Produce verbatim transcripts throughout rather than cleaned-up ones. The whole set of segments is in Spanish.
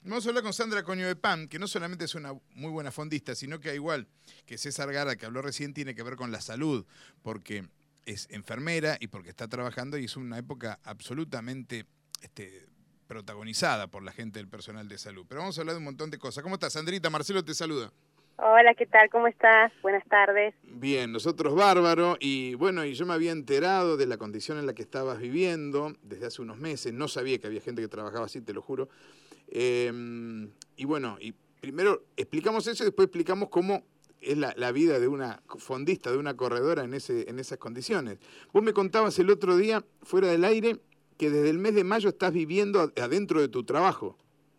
Vamos a hablar con Sandra Coño de Pam, que no solamente es una muy buena fondista, sino que igual que César Gara, que habló recién, tiene que ver con la salud, porque es enfermera y porque está trabajando y es una época absolutamente este, protagonizada por la gente del personal de salud. Pero vamos a hablar de un montón de cosas. ¿Cómo estás, Sandrita? Marcelo te saluda. Hola, ¿qué tal? ¿Cómo estás? Buenas tardes. Bien, nosotros bárbaro. Y bueno, y yo me había enterado de la condición en la que estabas viviendo desde hace unos meses. No sabía que había gente que trabajaba así, te lo juro. Eh, y bueno, y primero explicamos eso y después explicamos cómo es la, la vida de una fondista, de una corredora en, ese, en esas condiciones. Vos me contabas el otro día, fuera del aire, que desde el mes de mayo estás viviendo adentro de tu trabajo.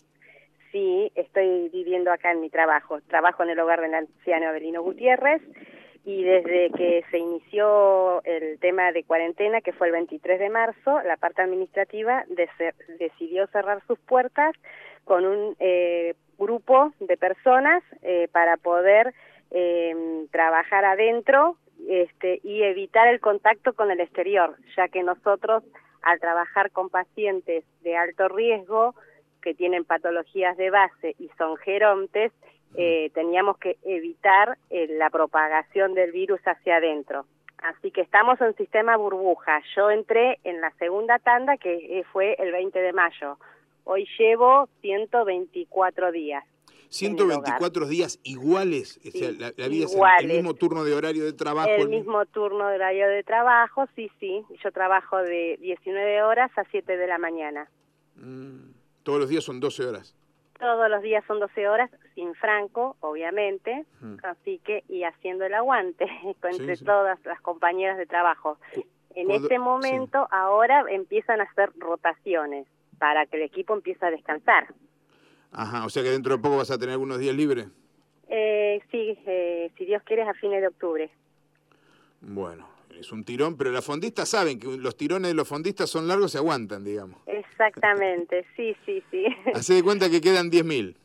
Sí, estoy viviendo acá en mi trabajo. Trabajo en el hogar del anciano Avelino Gutiérrez y desde que se inició el tema de cuarentena, que fue el veintitrés de marzo, la parte administrativa de ser, decidió cerrar sus puertas con un eh, grupo de personas eh, para poder eh, trabajar adentro este, y evitar el contacto con el exterior, ya que nosotros, al trabajar con pacientes de alto riesgo, que tienen patologías de base y son gerontes, eh, teníamos que evitar eh, la propagación del virus hacia adentro. Así que estamos en sistema burbuja. Yo entré en la segunda tanda, que fue el veinte de mayo. Hoy llevo ciento veinticuatro días. ciento veinticuatro días iguales, o sea, sí, la, la vida iguales. Es el, el mismo turno de horario de trabajo. El mismo turno de horario de trabajo, sí, sí. Yo trabajo de diecinueve horas a siete de la mañana. Mm. Todos los días son doce horas. Todos los días son doce horas, sin franco, obviamente, hmm. así que, y haciendo el aguante entre sí, sí. todas las compañeras de trabajo. En Cuando, este momento, sí. ahora empiezan a hacer rotaciones para que el equipo empiece a descansar. Ajá, o sea que dentro de poco vas a tener algunos días libres. Eh, sí, eh, si Dios quiere, es a fines de octubre. Bueno, es un tirón, pero las fondistas saben que los tirones de los fondistas son largos y se aguantan, digamos. Exactamente, sí, sí, sí. Hacé de cuenta que quedan diez mil.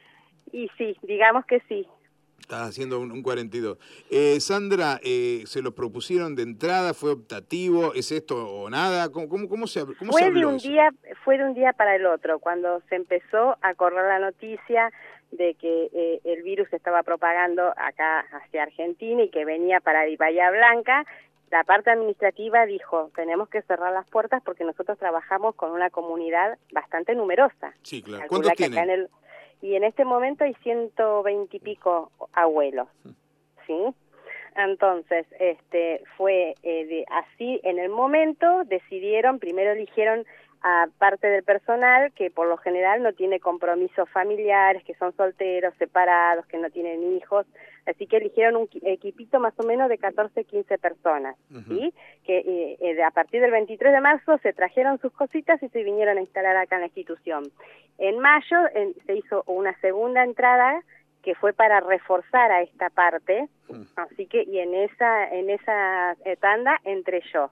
Y sí, digamos que sí. Estás haciendo un, un cuarenta y dos. Eh, Sandra, eh, ¿se lo propusieron de entrada? ¿Fue optativo? ¿Es esto o nada? ¿Cómo, cómo, cómo se, cómo fue se habló de un eso? día, fue de un día para el otro, cuando se empezó a correr la noticia de que eh, el virus se estaba propagando acá hacia Argentina y que venía para Bahía Blanca. La parte administrativa dijo, tenemos que cerrar las puertas porque nosotros trabajamos con una comunidad bastante numerosa. Sí, claro. ¿Cuántos tienen? En el, y en este momento hay ciento veinte y pico abuelos, ¿sí? Entonces, este, fue eh, de, así, en el momento decidieron, primero eligieron a parte del personal que por lo general no tiene compromisos familiares, que son solteros, separados, que no tienen hijos, así que eligieron un equipito más o menos de catorce, quince personas, uh-huh. ¿sí? Que eh, a partir del veintitrés de marzo se trajeron sus cositas y se vinieron a instalar acá en la institución. En mayo en, se hizo una segunda entrada que fue para reforzar a esta parte, uh-huh. así que y en esa en esa tanda entré yo.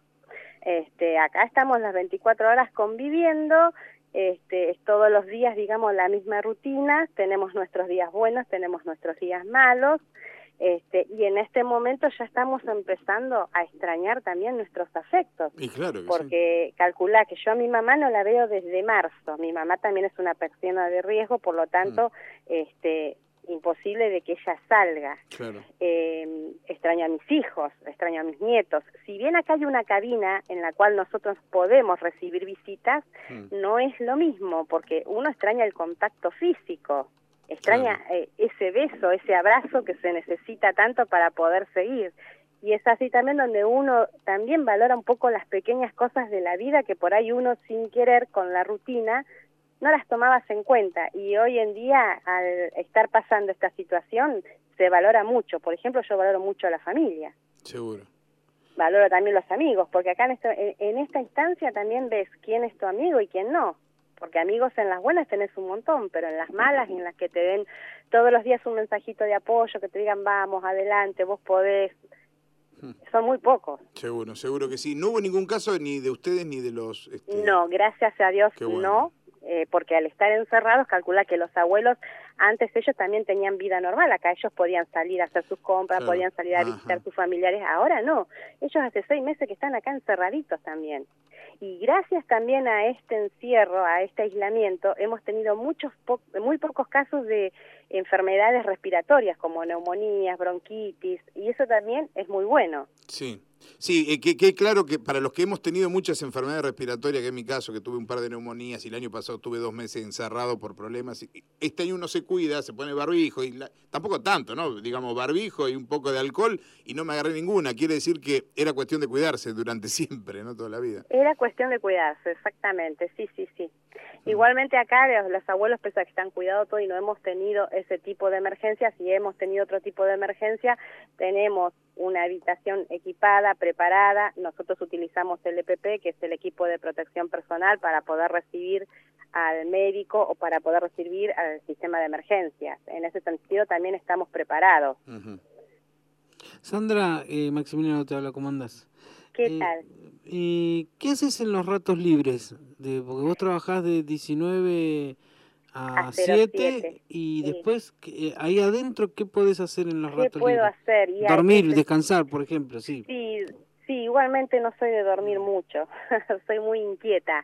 Este, acá estamos las veinticuatro horas conviviendo, este, todos los días, digamos, la misma rutina, tenemos nuestros días buenos, tenemos nuestros días malos, este, y en este momento ya estamos empezando a extrañar también nuestros afectos. Y claro que porque sí. Calculá que yo a mi mamá no la veo desde marzo, mi mamá también es una persona de riesgo, por lo tanto, mm. este... imposible de que ella salga. Claro. Eh, extraño a mis hijos, extraño a mis nietos. Si bien acá hay una cabina en la cual nosotros podemos recibir visitas, mm. no es lo mismo, porque uno extraña el contacto físico, extraña claro. eh, ese beso, ese abrazo que se necesita tanto para poder seguir. Y es así también donde uno también valora un poco las pequeñas cosas de la vida que por ahí uno sin querer con la rutina no las tomabas en cuenta, y hoy en día al estar pasando esta situación se valora mucho. Por ejemplo, yo valoro mucho a la familia. Seguro. Valoro también los amigos, porque acá en, esto, en, en esta instancia también ves quién es tu amigo y quién no, porque amigos en las buenas tenés un montón, pero en las malas y en las que te den todos los días un mensajito de apoyo, que te digan vamos, adelante, vos podés, son muy pocos. Seguro, seguro que sí. ¿No hubo ningún caso ni de ustedes ni de los...? Este... No, gracias a Dios, bueno. no. Eh, porque al estar encerrados, calcula que los abuelos antes ellos también tenían vida normal, acá ellos podían salir a hacer sus compras, claro. podían salir a visitar a sus familiares, ahora no, ellos hace seis meses que están acá encerraditos también. Y gracias también a este encierro, a este aislamiento, hemos tenido muchos po muy pocos casos de enfermedades respiratorias como neumonías, bronquitis, y eso también es muy bueno. Sí. Sí, eh, que, que claro que para los que hemos tenido muchas enfermedades respiratorias, que es mi caso, que tuve un par de neumonías y el año pasado tuve dos meses encerrado por problemas, y este año uno se cuida, se pone barbijo, y la, tampoco tanto, ¿no? Digamos, barbijo y un poco de alcohol, y no me agarré ninguna. Quiere decir que era cuestión de cuidarse durante siempre, ¿no? Toda la vida. Era cuestión de cuidarse, exactamente, sí, sí, sí. Mm. Igualmente acá los, los abuelos, pese a que están cuidados todo y no hemos tenido ese tipo de emergencias, si hemos tenido otro tipo de emergencia, tenemos una habitación equipada, preparada, nosotros utilizamos el E P P, que es el equipo de protección personal, para poder recibir al médico o para poder recibir al sistema de emergencias. En ese sentido también estamos preparados. Uh-huh. Sandra, eh, Maximiliano te habla, ¿cómo andás? ¿Qué eh, tal? Eh, ¿Qué haces en los ratos libres? De, porque vos trabajás de diecinueve a siete y sí. Después, eh, ahí adentro, ¿qué podés hacer en los ¿Qué ratos puedo libres? hacer? Y dormir, veces... descansar, por ejemplo, sí. Sí, sí, igualmente no soy de dormir mucho, soy muy inquieta.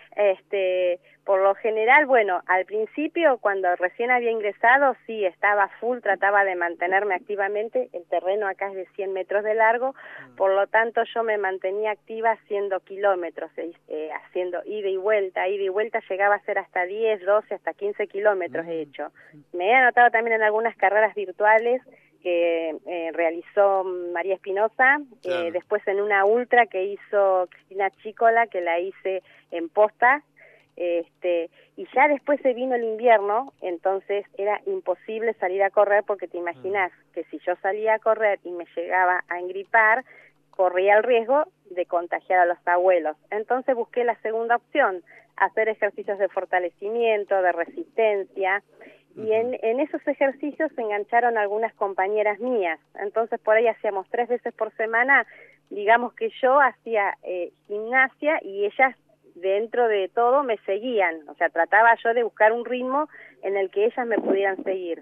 Este, por lo general, bueno, al principio, cuando recién había ingresado, sí, estaba full, trataba de mantenerme activamente. El terreno acá es de cien metros de largo, por lo tanto yo me mantenía activa haciendo kilómetros, eh, haciendo ida y vuelta, ida y vuelta, llegaba a ser hasta diez, doce, hasta quince kilómetros he hecho. Me he anotado también en algunas carreras virtuales que eh, realizó María Espinosa, claro. eh, después en una ultra que hizo Cristina Chícola, que la hice en posta, este, y ya después se vino el invierno, entonces era imposible salir a correr, porque te imaginas mm. que si yo salía a correr y me llegaba a engripar, corría el riesgo de contagiar a los abuelos. Entonces busqué la segunda opción, hacer ejercicios de fortalecimiento, de resistencia, y en, en esos ejercicios se engancharon algunas compañeras mías. Entonces por ahí hacíamos tres veces por semana, digamos que yo hacía eh, gimnasia y ellas dentro de todo me seguían. O sea, trataba yo de buscar un ritmo en el que ellas me pudieran seguir.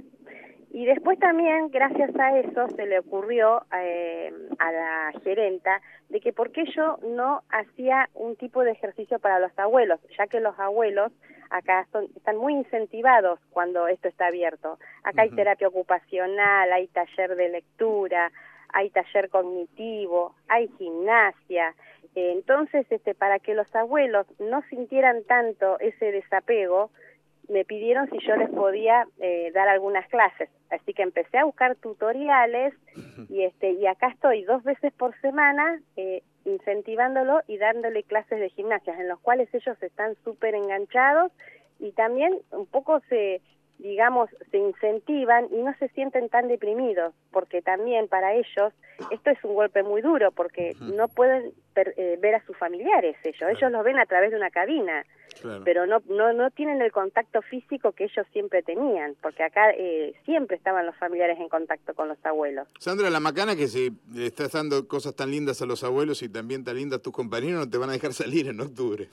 Y después también, gracias a eso, se le ocurrió eh, a la gerenta de que por qué yo no hacía un tipo de ejercicio para los abuelos, ya que los abuelos acá son, están muy incentivados cuando esto está abierto. Acá uh-huh. hay terapia ocupacional, hay taller de lectura, hay taller cognitivo, hay gimnasia. Eh, entonces, este, para que los abuelos no sintieran tanto ese desapego, me pidieron si yo les podía eh, dar algunas clases. Así que empecé a buscar tutoriales y este y acá estoy dos veces por semana eh, incentivándolo y dándole clases de gimnasia, en los cuales ellos están súper enganchados y también un poco se, digamos, se incentivan y no se sienten tan deprimidos, porque también para ellos esto es un golpe muy duro, porque no pueden per, eh, ver a sus familiares ellos, claro. ellos los ven a través de una cabina. Claro. Pero no, no no tienen el contacto físico que ellos siempre tenían, porque acá eh, siempre estaban los familiares en contacto con los abuelos. Sandra, la macana que si le estás dando cosas tan lindas a los abuelos y también tan lindas a tus compañeros, no te van a dejar salir en octubre.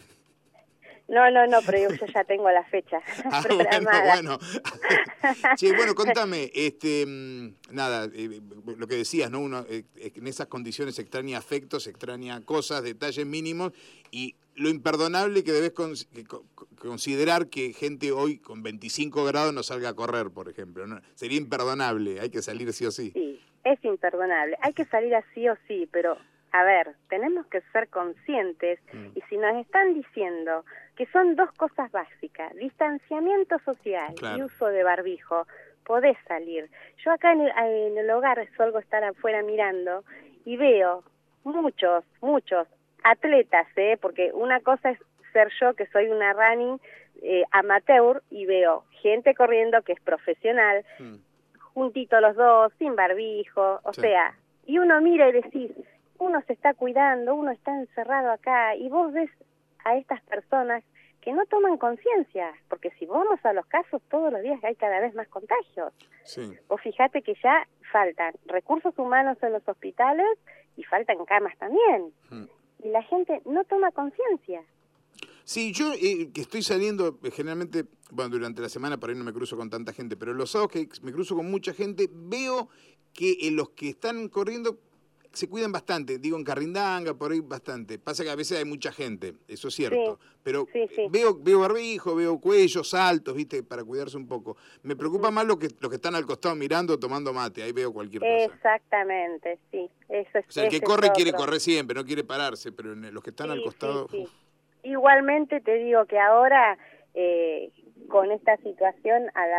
No, no, no, pero yo ya tengo la fecha ah, programada. Bueno, bueno. Che, bueno, contame, este, nada, eh, lo que decías, ¿no? Uno eh, en esas condiciones extraña afectos, extraña cosas, detalles mínimos, y lo imperdonable que debes con, que, considerar que gente hoy con veinticinco grados no salga a correr, por ejemplo, ¿no? Sería imperdonable, hay que salir sí o sí. Sí, es imperdonable, hay que salir así o sí, pero... A ver, tenemos que ser conscientes mm. y si nos están diciendo que son dos cosas básicas, distanciamiento social claro. y uso de barbijo, podés salir. Yo acá en el, en el hogar suelo estar afuera mirando y veo muchos, muchos atletas, ¿eh? Porque una cosa es ser yo, que soy una running eh, amateur, y veo gente corriendo que es profesional, mm. juntitos los dos, sin barbijo, o sí. sea, y uno mira y decís, uno se está cuidando, uno está encerrado acá, y vos ves a estas personas que no toman conciencia, porque si vamos a los casos, todos los días hay cada vez más contagios. Sí. Vos fíjate que ya faltan recursos humanos en los hospitales y faltan camas también. Hmm. Y la gente no toma conciencia. Sí, yo eh, que estoy saliendo, generalmente Bueno, durante la semana por ahí no me cruzo con tanta gente, pero los sábados que me cruzo con mucha gente, veo que eh, los que están corriendo se cuidan bastante. Digo, en Carrindanga, por ahí bastante. Pasa que a veces hay mucha gente, eso es cierto. Sí, pero sí, sí. veo veo barbijo, veo cuellos altos, ¿viste? Para cuidarse un poco. Me preocupa Uh-huh. más los que, los que están al costado mirando, tomando mate. Ahí veo cualquier cosa. Exactamente, sí. Eso es, o sea, el que ese corre es quiere otro. correr siempre, no quiere pararse, pero en los que están Sí, al costado... sí, sí. Uf. Igualmente te digo que ahora, eh, con esta situación, al,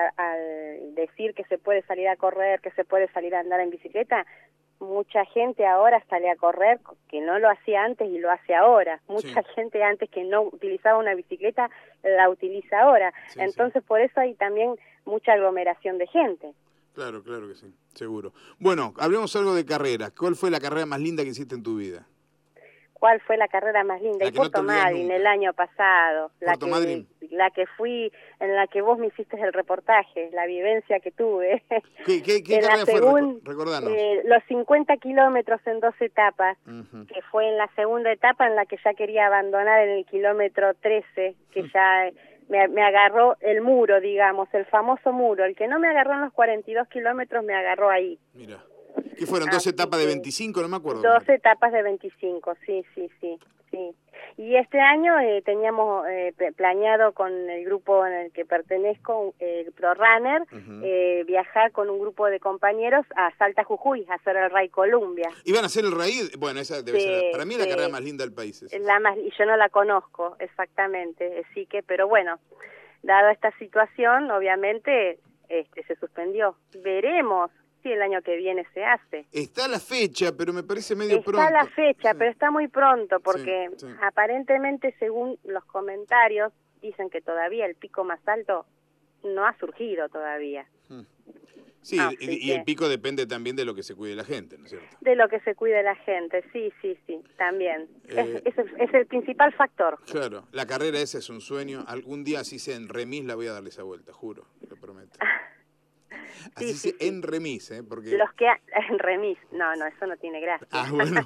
al decir que se puede salir a correr, que se puede salir a andar en bicicleta, mucha gente ahora sale a correr, que no lo hacía antes y lo hace ahora. Mucha Sí. gente antes que no utilizaba una bicicleta, la utiliza ahora. Sí, Entonces, sí. por eso hay también mucha aglomeración de gente. Claro, claro que sí, seguro. Bueno, hablemos algo de carreras. ¿Cuál fue la carrera más linda que hiciste en tu vida? ¿Cuál fue la carrera más linda? La Y que no te Puerto olvidas Madryn, nunca. el año pasado, la Puerto que, Madryn. la que fui, en la que vos me hiciste el reportaje, la vivencia que tuve. ¿Qué, qué, qué En la carrera fue? segun- Recordanos. eh, los cincuenta kilómetros en dos etapas, Uh-huh. que fue en la segunda etapa en la que ya quería abandonar en el kilómetro trece, que ya eh, me, me agarró el muro, digamos, el famoso muro. El que no me agarró en los cuarenta y dos kilómetros me agarró ahí. Mira. ¿Qué fueron? ¿Dos Así etapas de que, veinticinco? No me acuerdo. Dos etapas de veinticinco, sí, sí, sí, sí. Y este año eh, teníamos eh, planeado con el grupo en el que pertenezco, el eh, ProRunner, Uh-huh. eh, viajar con un grupo de compañeros a Salta, Jujuy, a hacer el Rally Columbia. ¿Iban a hacer el raíz? Bueno, esa debe Sí, ser, para mí, sí. la carrera más linda del país. Es La más, y yo no la conozco exactamente, así que, pero bueno, dada esta situación, obviamente este, se suspendió. Veremos si el año que viene se hace. Está la fecha, pero me parece medio está pronto. la fecha, Sí. pero está muy pronto, porque Sí, sí. aparentemente, según los comentarios, dicen que todavía el pico más alto no ha surgido todavía. Sí, Así y, y que- el pico depende también de lo que se cuide la gente, ¿no es cierto? De lo que se cuide la gente, sí, sí, sí, también. Eh, es, es, el, es el principal factor. Claro, la carrera esa es un sueño. Algún día, así sea en remis, la voy a darle esa vuelta, juro, lo prometo. Así Sí, sí, sea sí. en remis, ¿eh? Porque... Los que... ha- en remis, no, no, eso no tiene gracia. Ah, bueno.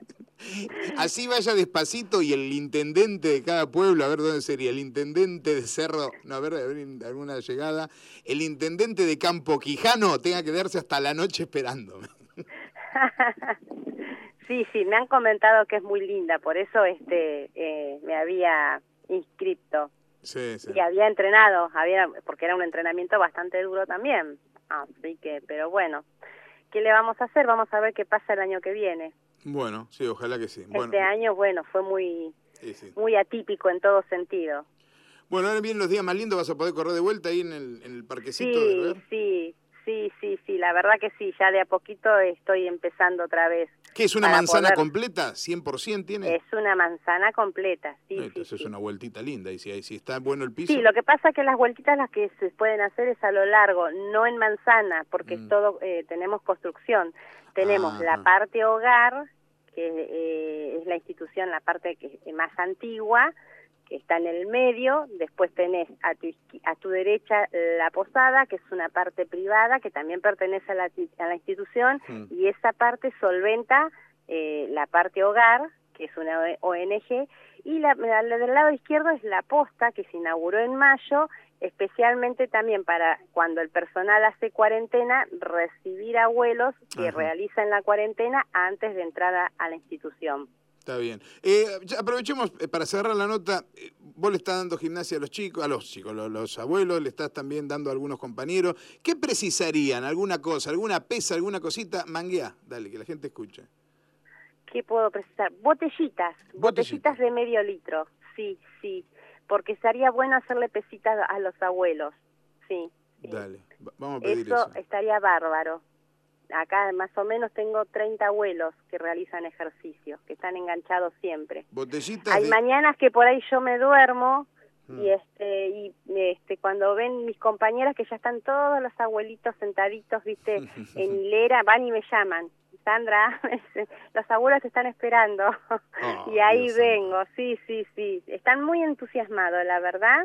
Así vaya despacito y el intendente de cada pueblo, a ver dónde sería, el intendente de Cerro, no, a ver, a ver alguna llegada, el intendente de Campo Quijano tenga que quedarse hasta la noche esperándome. Sí, sí, me han comentado que es muy linda, por eso este eh, me había inscrito. Sí, sí. Y había entrenado, había porque era un entrenamiento bastante duro también. Así que, pero bueno, ¿qué le vamos a hacer? Vamos a ver qué pasa el año que viene. Bueno, sí, ojalá que sí. Bueno, Este año, bueno, fue muy sí, sí. muy atípico en todo sentido. Bueno, ahora vienen los días más lindos, vas a poder correr de vuelta ahí en el, en el parquecito Sí, del ver. sí, sí, sí, sí, la verdad que sí, ya de a poquito estoy empezando otra vez. ¿Qué es una para manzana poder- completa? ¿cien por ciento tiene? Es una manzana completa, sí, sí, Entonces sí. es una vueltita linda. Y si, si está bueno el piso... Sí, lo que pasa es que las vueltitas las que se pueden hacer es a lo largo, no en manzana, porque Mm. es todo, eh, tenemos construcción. Tenemos Ajá. la parte hogar, que eh, es la institución, la parte que es más antigua, que está en el medio. Después tenés a tu, izqui- a tu derecha la posada, que es una parte privada, que también pertenece a la, ti- a la institución, Mm. y esa parte solventa eh, la parte hogar, que es una O N G, y la, la del lado izquierdo es la posta, que se inauguró en mayo, especialmente también para cuando el personal hace cuarentena, recibir abuelos que Ajá. realizan la cuarentena antes de entrar a, a la institución. Está bien. Eh, ya aprovechemos eh, para cerrar la nota. Eh, vos le estás dando gimnasia a los chicos, a los chicos, los, los abuelos, le estás también dando a algunos compañeros. ¿Qué precisarían? ¿Alguna cosa? ¿Alguna pesa? ¿Alguna cosita? Mangueá. Dale, que la gente escuche. ¿Qué puedo precisar? Botellitas, Botellitas. botellitas de medio litro, sí, sí, porque sería bueno hacerle pesitas a los abuelos, sí. sí. Dale, va- vamos a pedir Eso eso. estaría bárbaro. Acá más o menos tengo treinta abuelos que realizan ejercicio, que están enganchados siempre. Botellitas Hay de... mañanas que por ahí yo me duermo Mm. y este y este cuando ven mis compañeras que ya están todos los abuelitos sentaditos, viste, en hilera, van y me llaman. Sandra, los abuelos te están esperando. Oh, y ahí Dios vengo, santo. sí, sí, sí. Están muy entusiasmados, la verdad.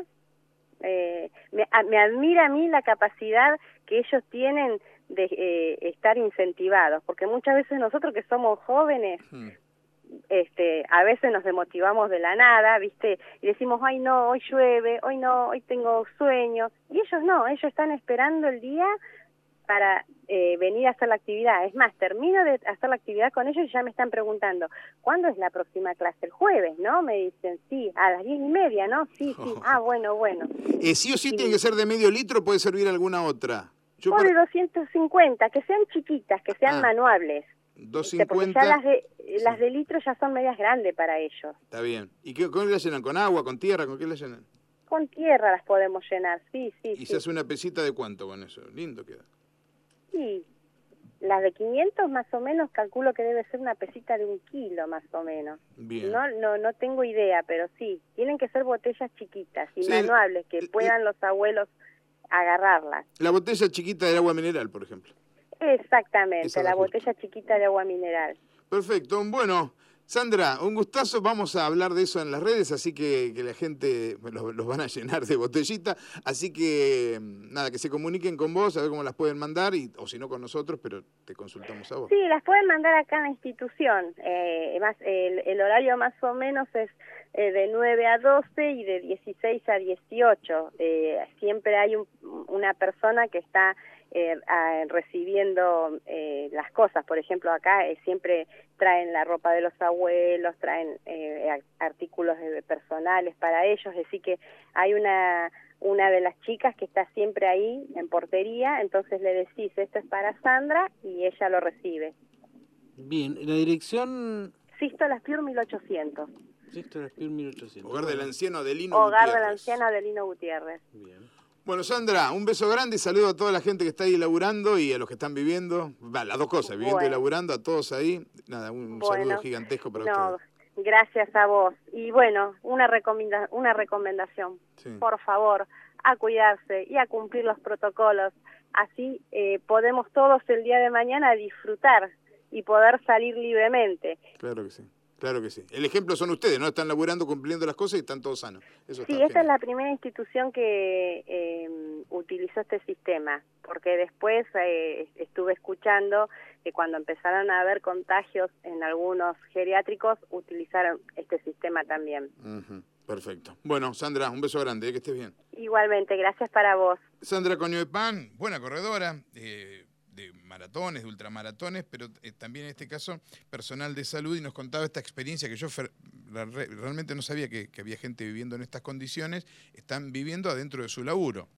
Eh, me, a- me admira a mí la capacidad que ellos tienen de eh, estar incentivados, porque muchas veces nosotros que somos jóvenes Mm. este, a veces nos desmotivamos de la nada, ¿viste? Y decimos, ay no, hoy llueve, hoy no, hoy tengo sueño. Y ellos no, ellos están esperando el día para eh, venir a hacer la actividad. Es más, termino de hacer la actividad con ellos y ya me están preguntando, ¿cuándo es la próxima clase? El jueves, ¿no? Me dicen, sí, a las diez y media, ¿no? Sí, sí, ah, bueno, bueno. Eh, sí o sí y, tiene que ser de medio litro, puede servir alguna otra. Yo o para... de doscientos cincuenta, que sean chiquitas, que sean ah, manuables. doscientos cincuenta. Porque ya las de, las de litro ya son medias grandes para ellos. Está bien. ¿Y qué, con qué la llenan? ¿Con agua, con tierra? ¿Con qué la llenan? Con tierra las podemos llenar, sí, sí. ¿Y sí. se hace una pesita de cuánto con eso? Lindo queda. Sí, las de quinientos más o menos calculo que debe ser una pesita de un kilo más o menos. Bien. No, no, no tengo idea, pero sí, tienen que ser botellas chiquitas y sí, manuables, que el, puedan los abuelos agarrarlas. La botella chiquita de agua mineral, por ejemplo. Exactamente, la botella chiquita de agua mineral. Perfecto, bueno... Sandra, un gustazo, vamos a hablar de eso en las redes, así que, que la gente los, los van a llenar de botellita, así que nada, que se comuniquen con vos, a ver cómo las pueden mandar, y, o si no con nosotros, pero te consultamos a vos. Sí, las pueden mandar acá en la institución, eh, más el, el horario más o menos es eh, de nueve a doce y de dieciséis a dieciocho, eh, siempre hay un, una persona que está eh, a, recibiendo eh, las cosas, por ejemplo acá eh, siempre traen la ropa de los abuelos, traen eh, artículos de, personales para ellos, es decir que hay una una de las chicas que está siempre ahí en portería, entonces le decís, esto es para Sandra, y ella lo recibe. Bien, ¿la dirección? Sisto Las Piur mil ochocientos. Sisto Las Piur mil ochocientos. Hogar del anciano Adelino Hogar Gutiérrez. del anciano Adelino Gutiérrez. Bien. Bueno, Sandra, un beso grande y saludo a toda la gente que está ahí laburando y a los que están viviendo, bah, las dos cosas, viviendo bueno. y laburando, a todos ahí. Nada, un bueno, saludo gigantesco para no, ustedes. Gracias a vos. Y bueno, una, recomenda una recomendación, sí. Por favor, a cuidarse y a cumplir los protocolos. Así eh, podemos todos el día de mañana disfrutar y poder salir libremente. Claro que sí. Claro que sí. El ejemplo son ustedes, ¿no? Están laburando, cumpliendo las cosas y están todos sanos. Eso sí, está esta genial. Es la primera institución que eh, utilizó este sistema, porque después eh, estuve escuchando que cuando empezaron a haber contagios en algunos geriátricos, utilizaron este sistema también. Uh-huh. Perfecto. Bueno, Sandra, un beso grande, ¿eh? Que estés bien. Igualmente, gracias para vos. Sandra Coñoepán, buena corredora, eh, de maratones, de ultramaratones, pero eh, también en este caso personal de salud, y nos contaba esta experiencia que yo fer, la, realmente no sabía que, que había gente viviendo en estas condiciones, están viviendo adentro de su laburo.